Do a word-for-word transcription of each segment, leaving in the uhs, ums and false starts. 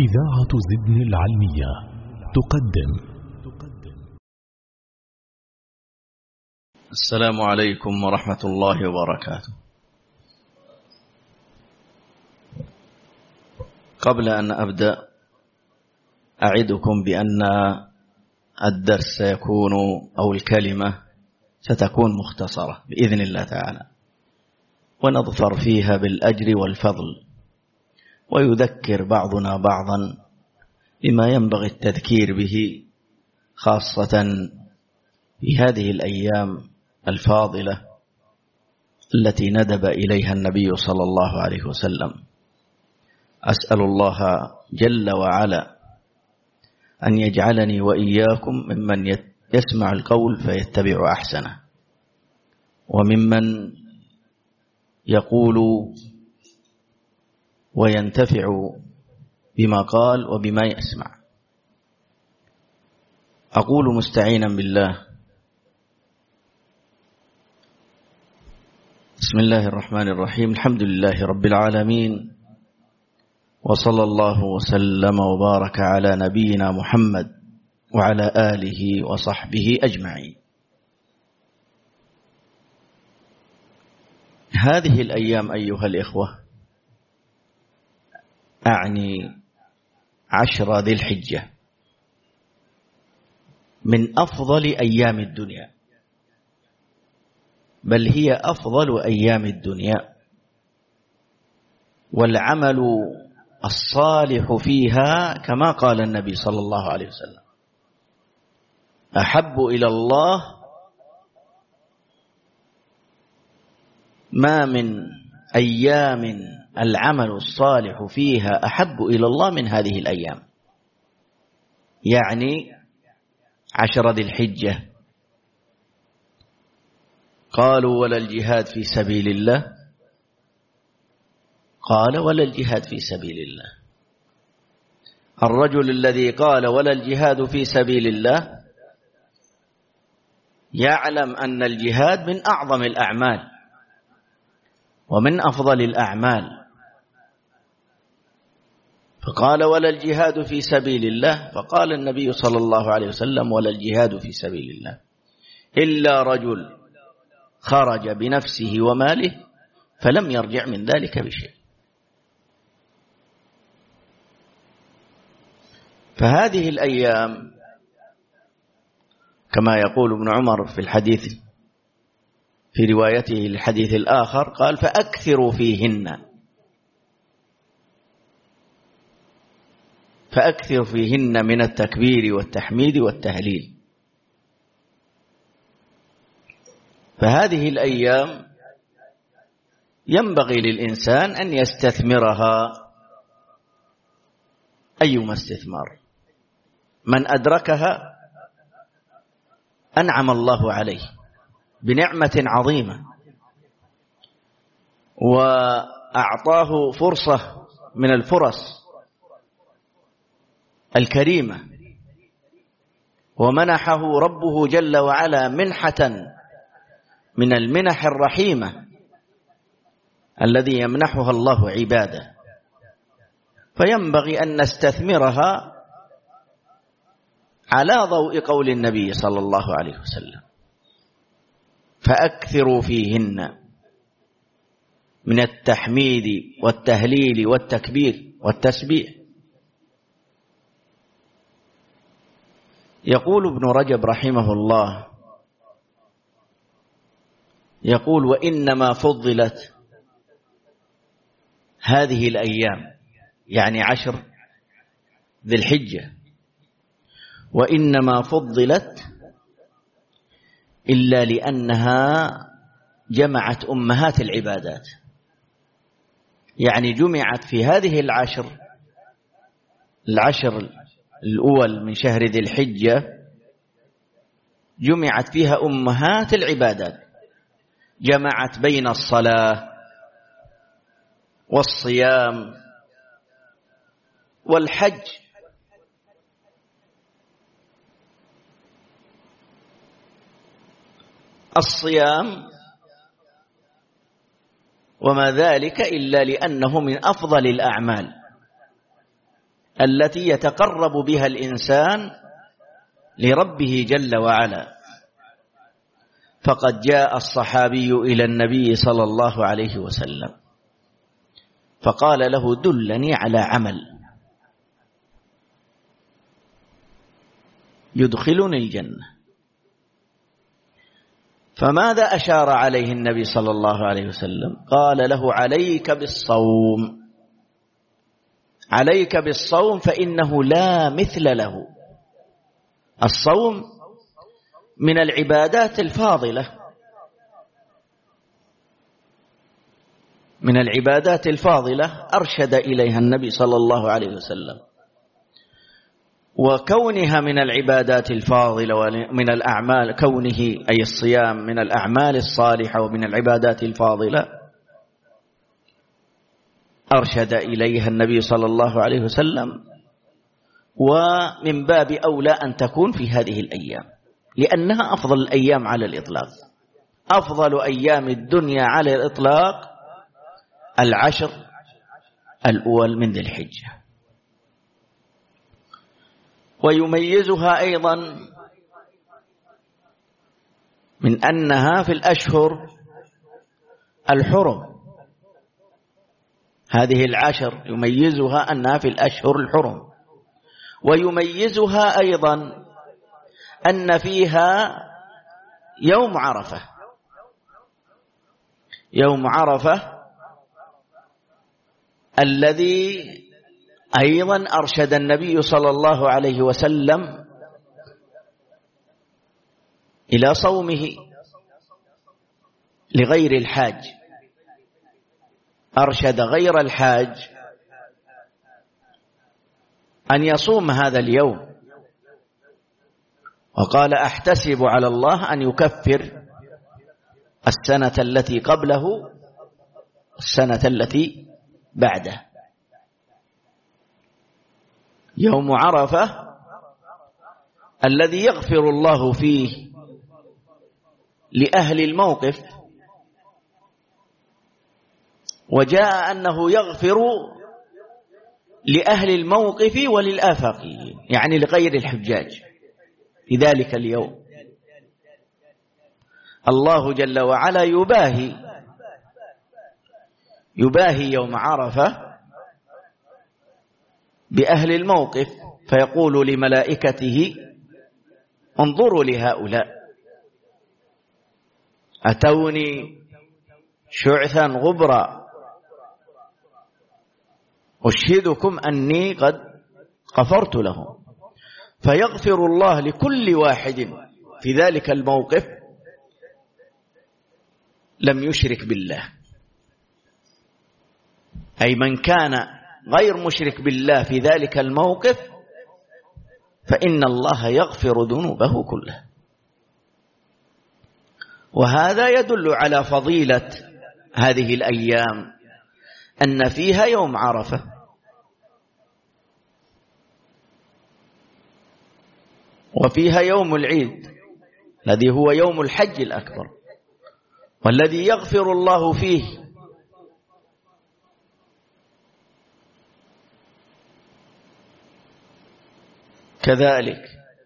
إذاعة زدن العلمية تقدم. السلام عليكم ورحمة الله وبركاته. قبل أن أبدأ أعدكم بأن الدرس سيكون أو الكلمة ستكون مختصرة بإذن الله تعالى، ونظفر فيها بالأجر والفضل، ويذكر بعضنا بعضا بما ينبغي التذكير به، خاصة في هذه الأيام الفاضلة التي ندب إليها النبي صلى الله عليه وسلم. أسأل الله جل وعلا أن يجعلني وإياكم ممن يسمع القول فيتبع أحسنه، وممن يقول وينتفع بما قال وبما يسمع. أقول مستعينا بالله: بسم الله الرحمن الرحيم، الحمد لله رب العالمين، وصلى الله وسلم وبارك على نبينا محمد وعلى آله وصحبه أجمعين. هذه الأيام أيها الإخوة، أعني عشر ذي الحجة، من أفضل أيام الدنيا، بل هي أفضل أيام الدنيا، والعمل الصالح فيها كما قال النبي صلى الله عليه وسلم: أحب إلى الله ما من أيام العمل الصالح فيها أحب إلى الله من هذه الأيام، يعني عشر ذي الحجة. قالوا: ولا الجهاد في سبيل الله؟ قال: ولا الجهاد في سبيل الله. الرجل الذي قال ولا الجهاد في سبيل الله يعلم أن الجهاد من أعظم الأعمال ومن أفضل الأعمال، فقال: ولا الجهاد في سبيل الله. فقال النبي صلى الله عليه وسلم: ولا الجهاد في سبيل الله إلا رجل خرج بنفسه وماله فلم يرجع من ذلك بشيء. فهذه الأيام كما يقول ابن عمر في الحديث في روايته الحديث الآخر، قال: فأكثروا فيهن فأكثروا فيهن من التكبير والتحميد والتهليل. فهذه الأيام ينبغي للإنسان أن يستثمرها أيما استثمار. من أدركها أنعم الله عليه بنعمة عظيمة، وأعطاه فرصة من الفرص الكريمة، ومنحه ربه جل وعلا منحة من المنح الرحيمة الذي يمنحها الله عباده، فينبغي أن نستثمرها على ضوء قول النبي صلى الله عليه وسلم: فأكثروا فيهن من التحميد والتهليل والتكبير والتسبيح. يقول ابن رجب رحمه الله، يقول: وإنما فضلت هذه الأيام، يعني عشر ذي الحجة، وإنما فضلت إلا لأنها جمعت أمهات العبادات، يعني جمعت في هذه العشر العشر الأول من شهر ذي الحجة، جمعت فيها أمهات العبادات، جمعت بين الصلاة والصيام والحج. الصيام وما ذلك إلا لأنه من أفضل الأعمال، التي يتقرب بها الإنسان لربه جل وعلا. فقد جاء الصحابي إلى النبي صلى الله عليه وسلم فقال له: دلني على عمل يدخلني الجنة. فماذا أشار عليه النبي صلى الله عليه وسلم؟ قال له: عليك بالصوم، عليك بالصوم فإنه لا مثل له. الصوم من العبادات الفاضلة، من العبادات الفاضلة أرشد إليها النبي صلى الله عليه وسلم. وكونها من العبادات الفاضلة ومن الأعمال، كونه أي الصيام من الأعمال الصالحة ومن العبادات الفاضلة أرشد إليها النبي صلى الله عليه وسلم. ومن باب أولى أن تكون في هذه الأيام، لأنها أفضل الأيام على الإطلاق. أفضل أيام الدنيا على الإطلاق العشر الأول من ذي الحجة. ويميزها أيضا من أنها في الأشهر الحرم. هذه العشر يميزها أنها في الأشهر الحرم. ويميزها أيضا أن فيها يوم عرفة. يوم عرفة الذي أيضا أرشد النبي صلى الله عليه وسلم إلى صومه لغير الحاج. أرشد غير الحاج أن يصوم هذا اليوم، وقال: أحتسب على الله أن يكفر السنة التي قبله السنة التي بعده. يوم عرفة الذي يغفر الله فيه لأهل الموقف، وجاء أنه يغفر لأهل الموقف وللآفاقيين، يعني لغير الحجاج في ذلك اليوم. الله جل وعلا يباهي يباهي يوم عرفة بأهل الموقف، فيقول لملائكته: انظروا لهؤلاء أتوني شعثا غبرا أشهدكم أني قد غفرت لهم. فيغفر الله لكل واحد في ذلك الموقف لم يشرك بالله، أي من كان غير مشرك بالله في ذلك الموقف فإن الله يغفر ذنوبه كلها. وهذا يدل على فضيلة هذه الأيام، أن فيها يوم عرفة، وفيها يوم العيد الذي هو يوم الحج الأكبر، والذي يغفر الله فيه كذلك.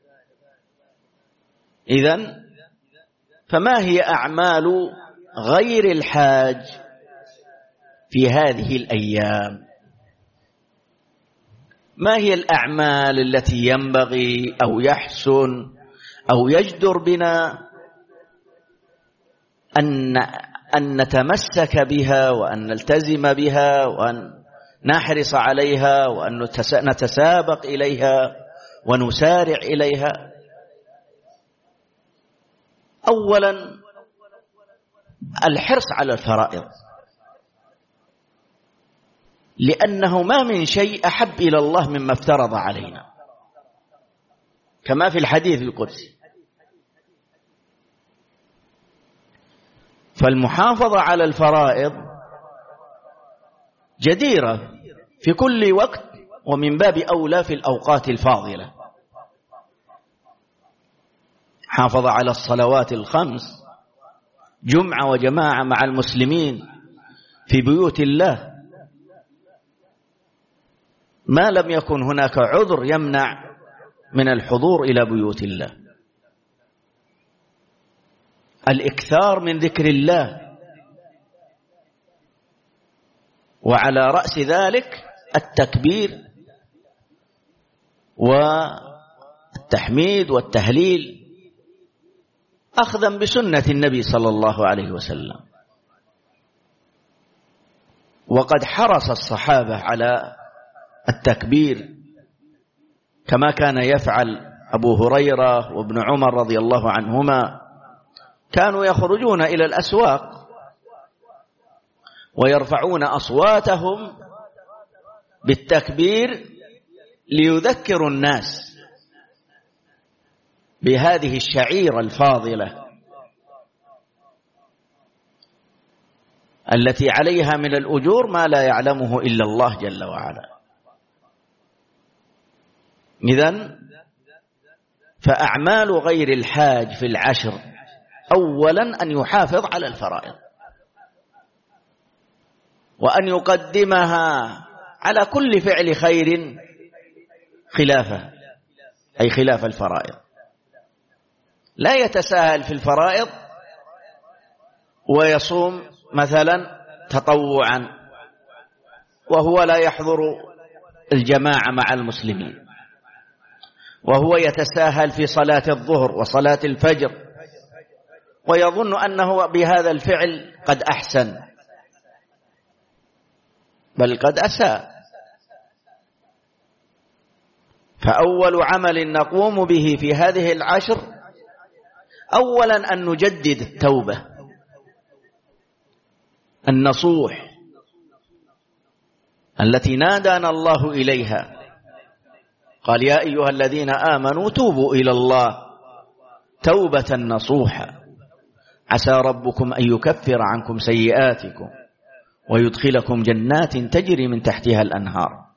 إذن فما هي أعمال غير الحاج في هذه الأيام؟ ما هي الأعمال التي ينبغي أو يحسن أو يجدر بنا أن أن نتمسك بها وأن نلتزم بها وأن نحرص عليها وأن نتسابق إليها ونسارع إليها؟ أولا الحرص على الفرائض، لأنه ما من شيء أحب إلى الله مما افترض علينا، كما في الحديث القدسي. فالمحافظة على الفرائض جديرة في كل وقت، ومن باب أولى في الأوقات الفاضلة. حافظ على الصلوات الخمس جمعة وجماعة مع المسلمين في بيوت الله، ما لم يكن هناك عذر يمنع من الحضور إلى بيوت الله. الإكثار من ذكر الله، وعلى رأس ذلك التكبير والتحميد والتهليل أخذا بسنة النبي صلى الله عليه وسلم. وقد حرص الصحابة على التكبير كما كان يفعل أبو هريرة وابن عمر رضي الله عنهما، كانوا يخرجون إلى الأسواق ويرفعون أصواتهم بالتكبير ليذكروا الناس بهذه الشعيرة الفاضلة التي عليها من الأجور ما لا يعلمه إلا الله جل وعلا. إذن فأعمال غير الحاج في العشر أولا أن يحافظ على الفرائض، وأن يقدمها على كل فعل خير خلافه، أي خلاف الفرائض. لا يتساهل في الفرائض ويصوم مثلا تطوعا وهو لا يحضر الجماعة مع المسلمين، وهو يتساهل في صلاة الظهر وصلاة الفجر ويظن أنه بهذا الفعل قد أحسن، بل قد أساء. فأول عمل نقوم به في هذه العشر أولا أن نجدد التوبة النصوح التي نادانا الله إليها، قال يا أيها الذين آمنوا توبوا إلى الله توبة نصوحا عسى ربكم أن يكفر عنكم سيئاتكم ويدخلكم جنات تجري من تحتها الأنهار.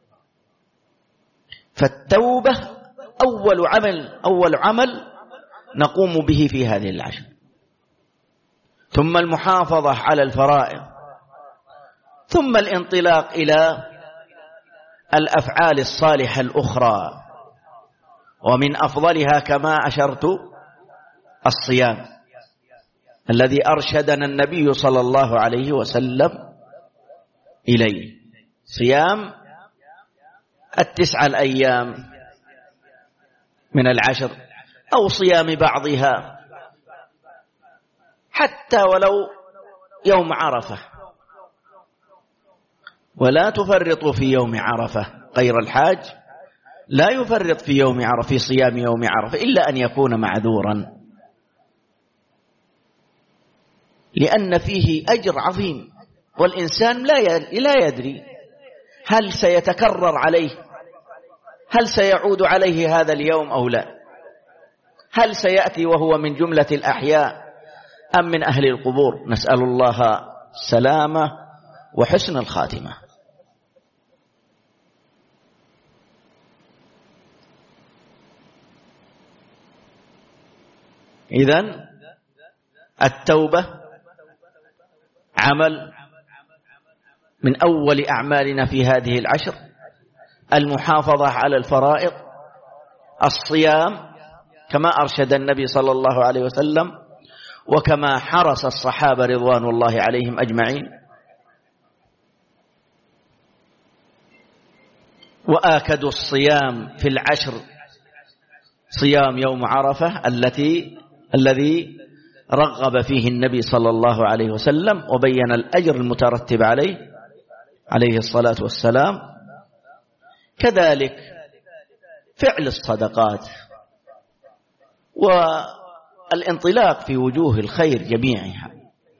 فالتوبة أول عمل أول عمل نقوم به في هذه العشر، ثم المحافظة على الفرائض، ثم الانطلاق إلى الأفعال الصالحة الأخرى، ومن أفضلها كما أشرت الصيام الذي أرشدنا النبي صلى الله عليه وسلم إليه، صيام التسعة الأيام من العشر أو صيام بعضها حتى ولو يوم عرفة، ولا تفرطوا في يوم عرفة. غير الحاج لا يفرط في يوم عرفة في صيام يوم عرفة إلا أن يكون معذورا، لأن فيه أجر عظيم، والإنسان لا يدري هل سيتكرر عليه، هل سيعود عليه هذا اليوم أو لا، هل سيأتي وهو من جملة الأحياء أم من أهل القبور. نسأل الله السلامة وحسن الخاتمة. إذن التوبة عمل من أول أعمالنا في هذه العشر، المحافظة على الفرائض، الصيام كما أرشد النبي صلى الله عليه وسلم وكما حرص الصحابة رضوان الله عليهم أجمعين، وآكدوا الصيام في العشر صيام يوم عرفة التي الذي رغب فيه النبي صلى الله عليه وسلم وبين الأجر المترتب عليه عليه الصلاة والسلام. كذلك فعل الصدقات والانطلاق في وجوه الخير جميعها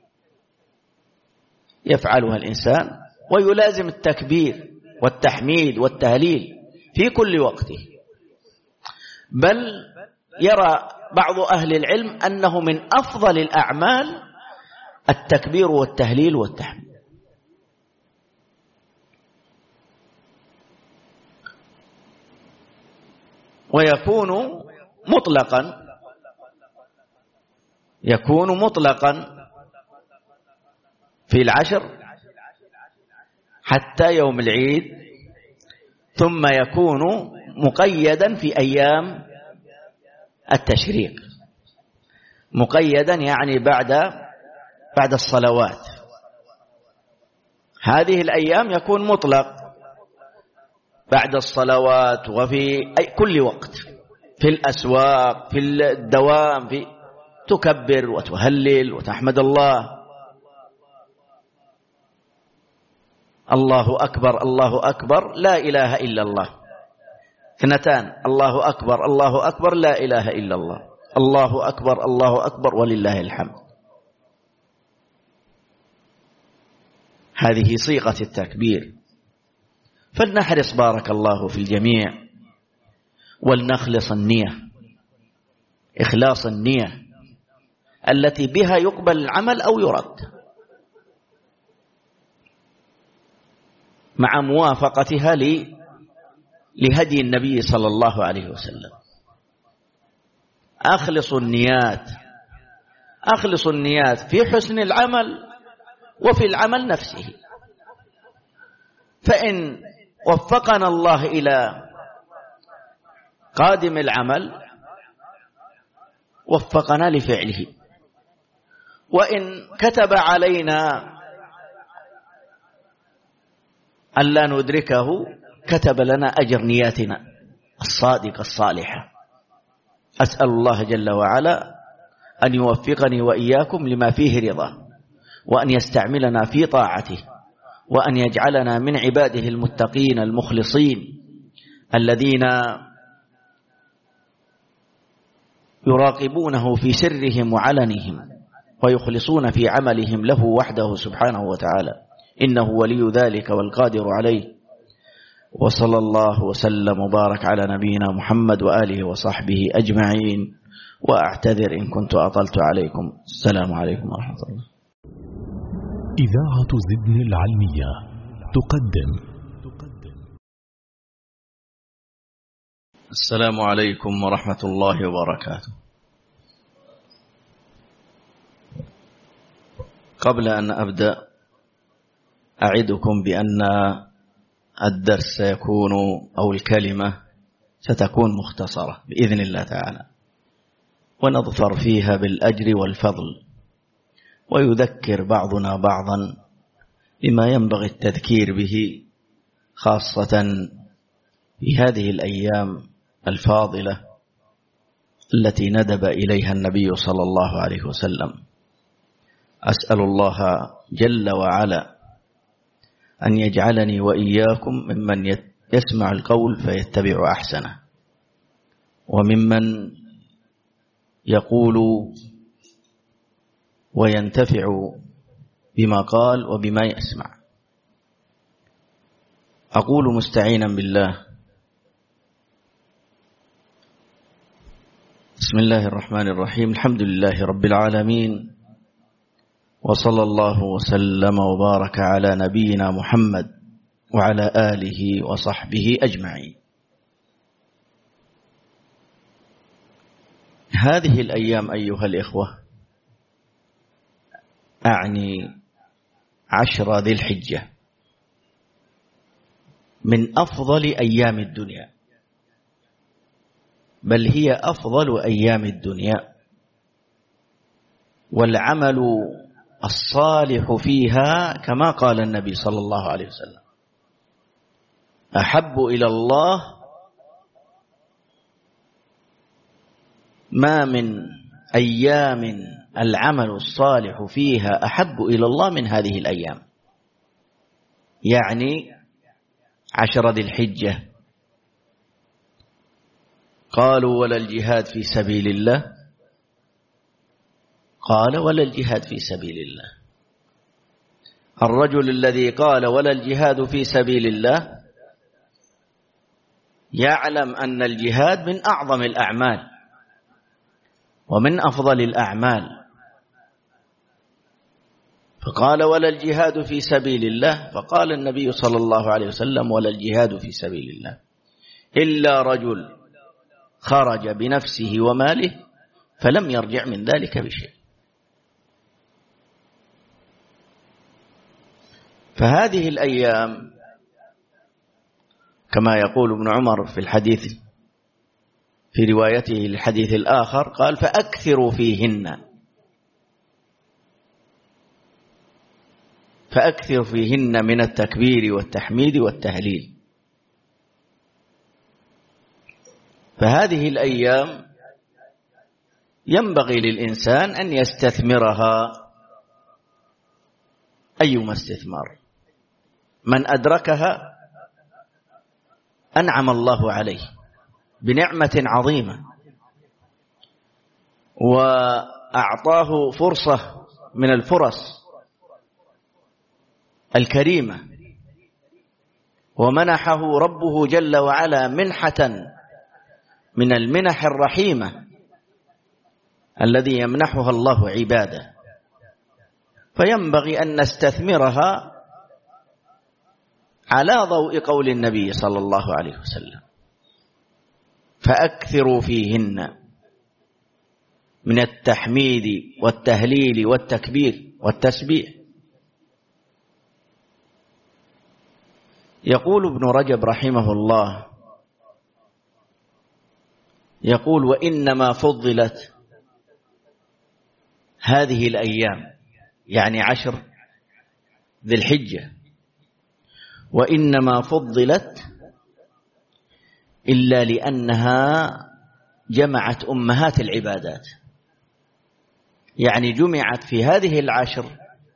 يفعلها الإنسان، ويلازم التكبير والتحميد والتهليل في كل وقته. بل يرى بعض أهل العلم أنه من أفضل الأعمال التكبير والتهليل والتحميد. ويكون مطلقا يكون مطلقا في العشر حتى يوم العيد ثم يكون مقيدا في أيام التشريق، مقيدا يعني بعد بعد الصلوات. هذه الأيام يكون مطلق بعد الصلوات وفي أي كل وقت، في الأسواق، في الدوام، في تكبر وتهلل وتحمد الله. الله أكبر الله أكبر لا إله إلا الله. اثنتان: الله أكبر الله أكبر لا إله إلا الله. الله أكبر الله أكبر ولله الحمد. هذه صيغة التكبير. فلنحرص بارك الله في الجميع، ولنخلص النية، إخلاص النية التي بها يقبل العمل أو يرد، مع موافقتها لهدي النبي صلى الله عليه وسلم. أخلصوا النيات، أخلصوا النيات في حسن العمل وفي العمل نفسه. فإن وفقنا الله إلى قادم العمل وفقنا لفعله، وإن كتب علينا ألا ندركه كتب لنا أجر نياتنا الصادقة الصالحة. أسأل الله جل وعلا أن يوفقني وإياكم لما فيه رضا، وأن يستعملنا في طاعته، وأن يجعلنا من عباده المتقين المخلصين الذين يراقبونه في سرهم وعلنهم ويخلصون في عملهم له وحده سبحانه وتعالى، إنه ولي ذلك والقادر عليه. وصلى الله وسلم وبارك على نبينا محمد وآله وصحبه أجمعين، وأعتذر إن كنت أطلت عليكم. السلام عليكم ورحمة الله. إذاعة زدن العلمية تقدم. السلام عليكم ورحمة الله وبركاته. قبل أن أبدأ أعدكم بأن الدرس سيكون أو الكلمة ستكون مختصرة بإذن الله تعالى، ونظفر فيها بالأجر والفضل، ويذكر بعضنا بعضا بما ينبغي التذكير به، خاصة في هذه الأيام الفاضلة التي ندب إليها النبي صلى الله عليه وسلم. أسأل الله جل وعلا أن يجعلني وإياكم ممن يسمع القول فيتبع أحسنه، وممن يقول وينتفع بما قال وبما يسمع. أقول مستعينا بالله: بسم الله الرحمن الرحيم، الحمد لله رب العالمين، وصلى الله وسلم وبارك على نبينا محمد وعلى آله وصحبه أجمعين. هذه الأيام أيها الإخوة، أعني عشر ذي الحجة، من أفضل أيام الدنيا، بل هي أفضل أيام الدنيا، والعمل الصالح فيها كما قال النبي صلى الله عليه وسلم: أحب إلى الله ما من أيام العمل الصالح فيها أحب إلى الله من هذه الأيام، يعني عشر ذي الحجة. قالوا: ولا الجهاد في سبيل الله؟ قال: ولا الجهاد في سبيل الله. الرجل الذي قال ولا الجهاد في سبيل الله يعلم أن الجهاد من أعظم الأعمال ومن أفضل الأعمال، فقال: ولا الجهاد في سبيل الله. فقال النبي صلى الله عليه وسلم: ولا الجهاد في سبيل الله إلا رجل خرج بنفسه وماله فلم يرجع من ذلك بشيء. فهذه الأيام كما يقول ابن عمر في الحديث في روايته للحديث الآخر قال فأكثروا فيهن فأكثر فيهن من التكبير والتحميد والتهليل. فهذه الأيام ينبغي للإنسان أن يستثمرها أيما استثمار. من أدركها أنعم الله عليه بنعمة عظيمة وأعطاه فرصة من الفرص الكريمة، ومنحه ربه جل وعلا منحة من المنح الرحيمة الذي يمنحها الله عباده، فينبغي أن نستثمرها على ضوء قول النبي صلى الله عليه وسلم فأكثروا فيهن من التحميد والتهليل والتكبير والتسبيح. يقول ابن رجب رحمه الله يقول وإنما فضلت هذه الأيام يعني عشر ذي الحجة، وإنما فضلت إلا لأنها جمعت أمهات العبادات، يعني جمعت في هذه العشر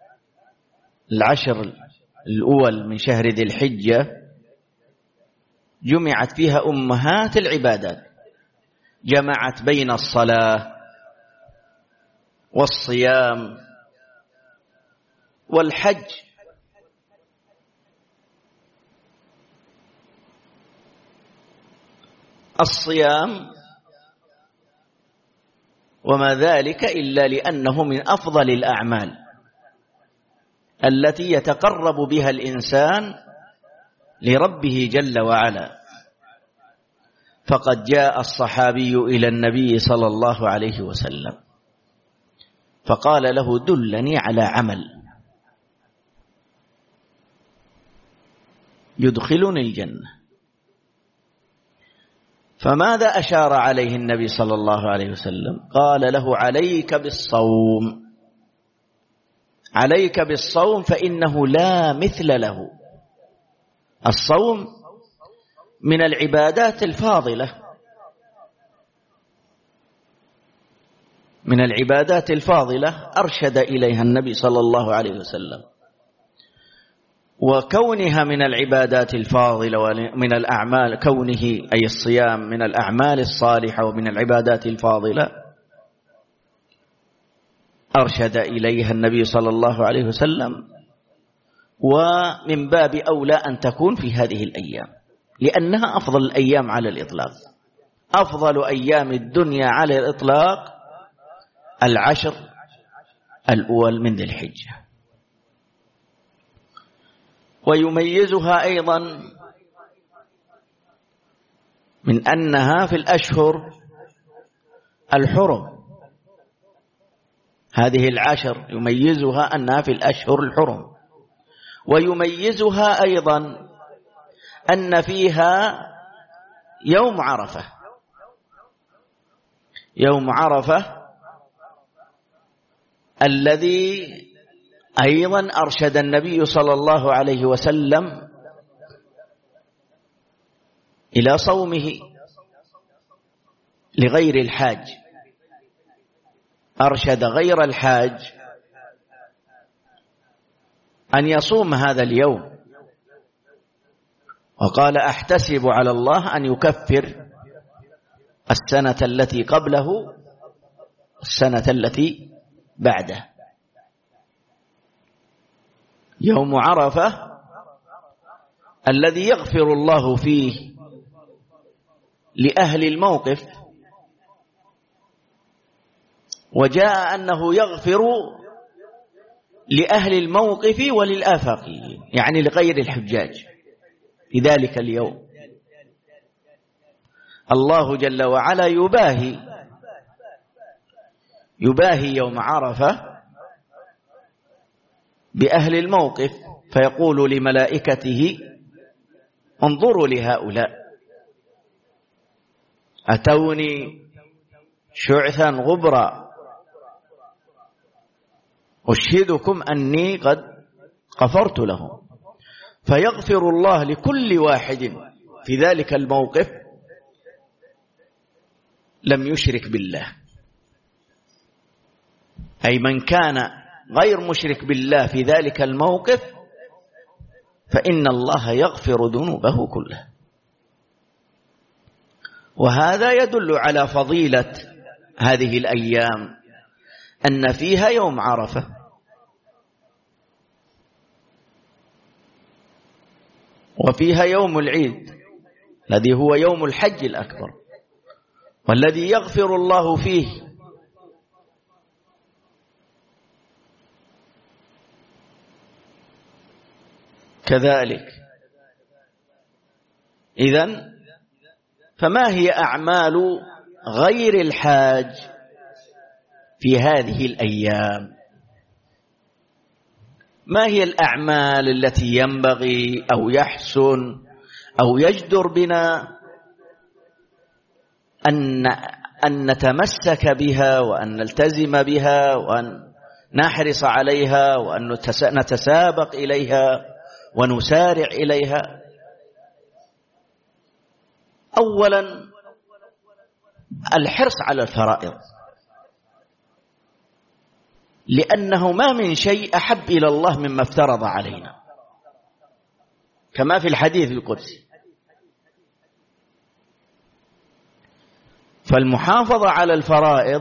العشر الأول من شهر ذي الحجة جمعت فيها أمهات العبادات، جمعت بين الصلاة والصيام والحج. الصيام وما ذلك إلا لأنه من أفضل الأعمال التي يتقرب بها الإنسان لربه جل وعلا. فقد جاء الصحابي إلى النبي صلى الله عليه وسلم فقال له دلني على عمل يدخلني الجنة. فماذا أشار عليه النبي صلى الله عليه وسلم؟ قال له عليك بالصوم، عليك بالصوم فإنه لا مثل له. الصوم من العبادات الفاضلة، من العبادات الفاضلة أرشد إليها النبي صلى الله عليه وسلم، وكونها من العبادات الفاضلة ومن الأعمال، كونه أي الصيام من الأعمال الصالحة ومن العبادات الفاضلة أرشد إليها النبي صلى الله عليه وسلم، ومن باب أولى أن تكون في هذه الأيام لأنها أفضل الأيام على الإطلاق. أفضل أيام الدنيا على الإطلاق العشر الأول من ذي الحجة. ويميزها أيضا من أنها في الأشهر الحرم، هذه العشر يميزها أنها في الأشهر الحرم. ويميزها أيضا أن فيها يوم عرفة، يوم عرفة الذي أيضا أرشد النبي صلى الله عليه وسلم إلى صومه لغير الحاج، أرشد غير الحاج أن يصوم هذا اليوم، وقال أحتسب على الله أن يكفر السنة التي قبله السنة التي بعده. يوم عرفة الذي يغفر الله فيه لأهل الموقف، وجاء أنه يغفر لأهل الموقف وللآفاقيين، يعني لغير الحجاج في ذلك اليوم. الله جل وعلا يباهي يباهي يوم عرفة بأهل الموقف، فيقول لملائكته انظروا لهؤلاء، أتوني شعثا غبرا أشهدكم أني قد غفرت لهم. فيغفر الله لكل واحد في ذلك الموقف لم يشرك بالله، أي من كان غير مشرك بالله في ذلك الموقف فإن الله يغفر ذنوبه كلها. وهذا يدل على فضيلة هذه الأيام، أن فيها يوم عرفة، وفيها يوم العيد الذي هو يوم الحج الأكبر، والذي يغفر الله فيه كذلك. إذن فما هي أعمال غير الحاج في هذه الأيام؟ ما هي الأعمال التي ينبغي أو يحسن أو يجدر بنا أن أن نتمسك بها وأن نلتزم بها وأن نحرص عليها وأن نتسابق إليها ونسارع إليها؟ أولا الحرص على الفرائض، لأنه ما من شيء أحب إلى الله مما افترض علينا، كما في الحديث القدسي. فالمحافظة على الفرائض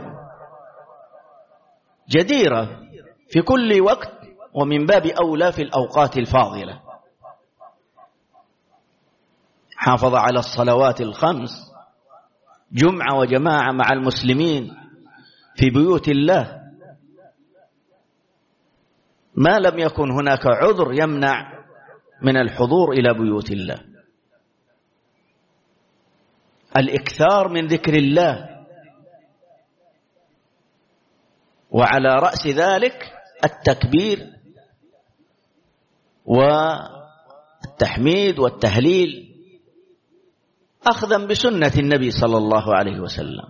جديرة في كل وقت، ومن باب أولى في الأوقات الفاضلة. حافظ على الصلوات الخمس جمعة وجماعة مع المسلمين في بيوت الله، ما لم يكن هناك عذر يمنع من الحضور إلى بيوت الله. الإكثار من ذكر الله، وعلى رأس ذلك التكبير والتحميد والتهليل، أخذا بسنة النبي صلى الله عليه وسلم.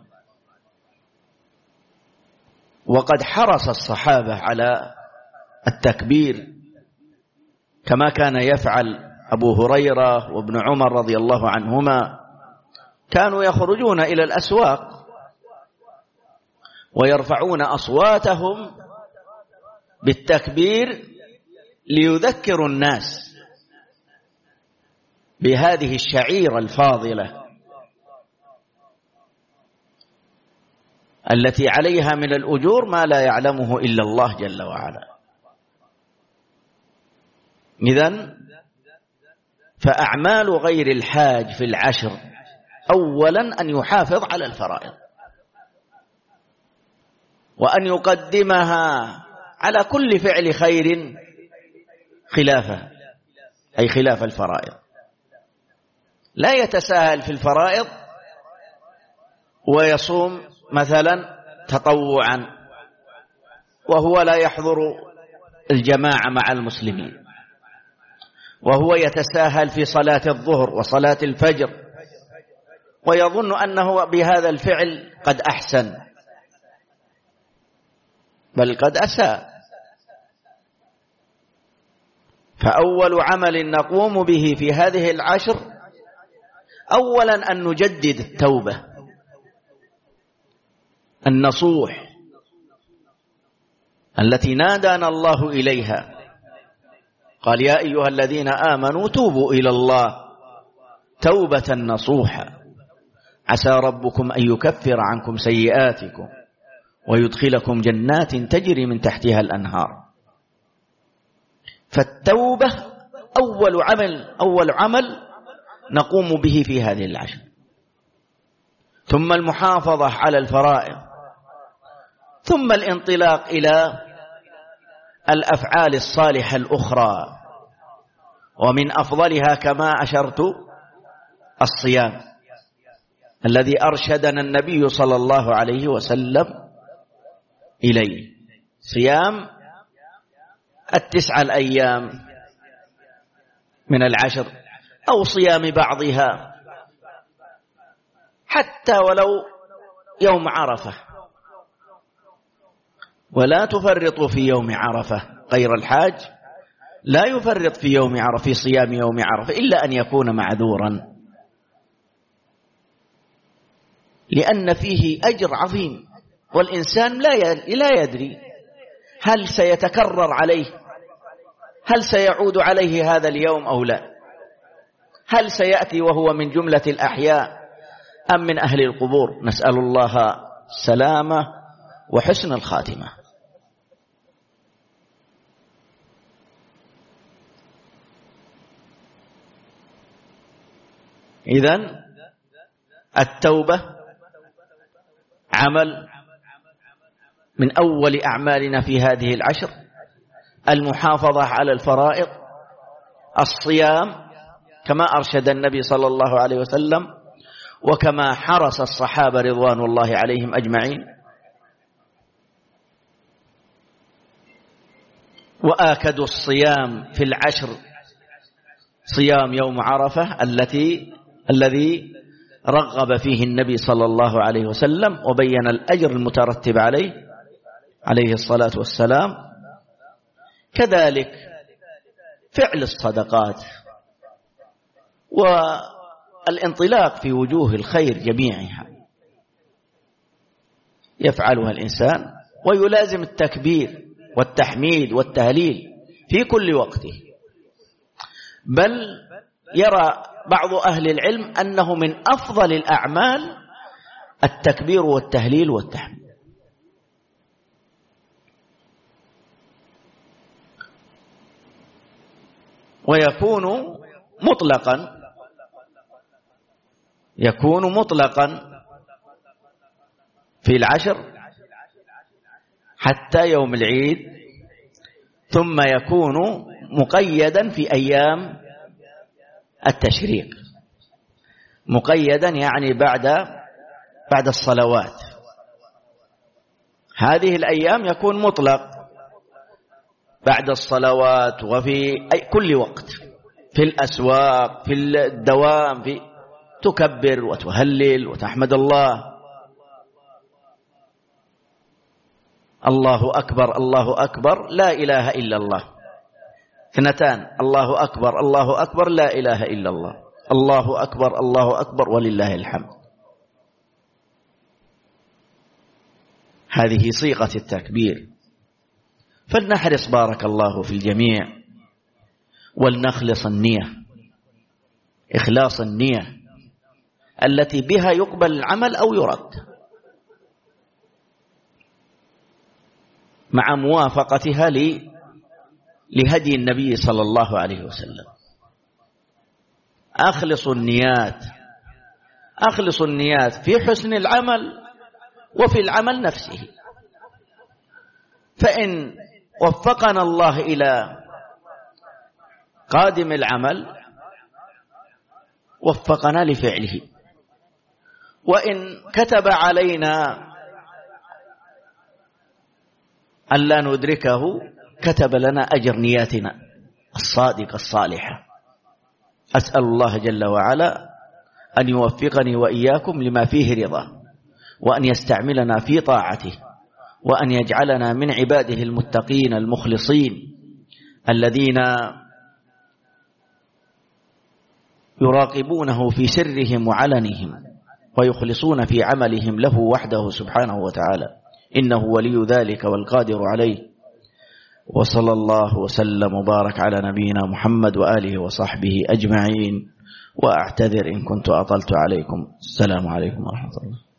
وقد حرص الصحابة على التكبير كما كان يفعل أبو هريرة وابن عمر رضي الله عنهما، كانوا يخرجون إلى الأسواق ويرفعون أصواتهم بالتكبير ليذكروا الناس بهذه الشعيرة الفاضلة التي عليها من الأجور ما لا يعلمه إلا الله جل وعلا. إذن فأعمال غير الحاج في العشر أولا أن يحافظ على الفرائض، وأن يقدمها على كل فعل خير خلافه، أي خلاف الفرائض. لا يتساهل في الفرائض ويصوم مثلا تطوعا وهو لا يحضر الجماعة مع المسلمين، وهو يتساهل في صلاة الظهر وصلاة الفجر ويظن أنه بهذا الفعل قد أحسن، بل قد أساء. فأول عمل نقوم به في هذه العشر أولا أن نجدد التوبة النصوح التي نادانا الله إليها، قال يا أيها الذين آمنوا توبوا إلى الله توبة نصوحا عسى ربكم أن يكفر عنكم سيئاتكم ويدخلكم جنات تجري من تحتها الأنهار. فالتوبة أول عمل أول عمل نقوم به في هذه العشر، ثم المحافظة على الفرائض، ثم الانطلاق إلى الأفعال الصالحة الأخرى، ومن أفضلها كما أشرت الصيام الذي أرشدنا النبي صلى الله عليه وسلم إليه، صيام التسعة الأيام من العشر أو صيام بعضها، حتى ولو يوم عرفة. ولا تفرطوا في يوم عرفة، غير الحاج لا يفرط في يوم عرفة، في صيام يوم عرفة، إلا أن يكون معذورا، لأن فيه أجر عظيم، والإنسان لا يدري هل سيتكرر عليه، هل سيعود عليه هذا اليوم أو لا، هل سيأتي وهو من جملة الأحياء أم من أهل القبور. نسأل الله السلامة وحسن الخاتمة. إذن التوبة عمل من أول أعمالنا في هذه العشر، المحافظة على الفرائض، الصيام كما أرشد النبي صلى الله عليه وسلم وكما حرص الصحابة رضوان الله عليهم أجمعين، وآكدوا الصيام في العشر صيام يوم عرفة التي الذي رغب فيه النبي صلى الله عليه وسلم وبين الأجر المترتب عليه عليه الصلاة والسلام. كذلك فعل الصدقات والانطلاق في وجوه الخير جميعها يفعلها الإنسان، ويلازم التكبير والتحميد والتهليل في كل وقته. بل يرى بعض أهل العلم أنه من أفضل الأعمال التكبير والتهليل والتحميد. ويكون مطلقا يكون مطلقا في العشر حتى يوم العيد، ثم يكون مقيدا في أيام التشريق، مقيدا يعني بعد بعد الصلوات. هذه الأيام يكون مطلق بعد الصلوات وفي أي كل وقت، في الأسواق، في الدوام، في تكبر وتهلل وتحمد الله. الله أكبر الله أكبر لا إله إلا الله، اثنتان، الله أكبر الله أكبر لا إله إلا الله، الله أكبر الله أكبر ولله الحمد. هذه صيغة التكبير. فلنحرص بارك الله في الجميع، ولنخلص النية، إخلاص النية التي بها يقبل العمل أو يرد، مع موافقتها لهدي النبي صلى الله عليه وسلم. أخلصوا النيات، أخلصوا النيات في حسن العمل وفي العمل نفسه. فإن وفقنا الله إلى قادم العمل وفقنا لفعله، وإن كتب علينا ألا ندركه كتب لنا أجر نياتنا الصادقة الصالحة. أسأل الله جل وعلا أن يوفقني وإياكم لما فيه رضا، وأن يستعملنا في طاعته، وأن يجعلنا من عباده المتقين المخلصين الذين يراقبونه في سرهم وعلنهم ويخلصون في عملهم له وحده سبحانه وتعالى، إنه ولي ذلك والقادر عليه. وصلى الله وسلم وبارك على نبينا محمد وآله وصحبه أجمعين. وأعتذر إن كنت أطلت عليكم. السلام عليكم ورحمة الله.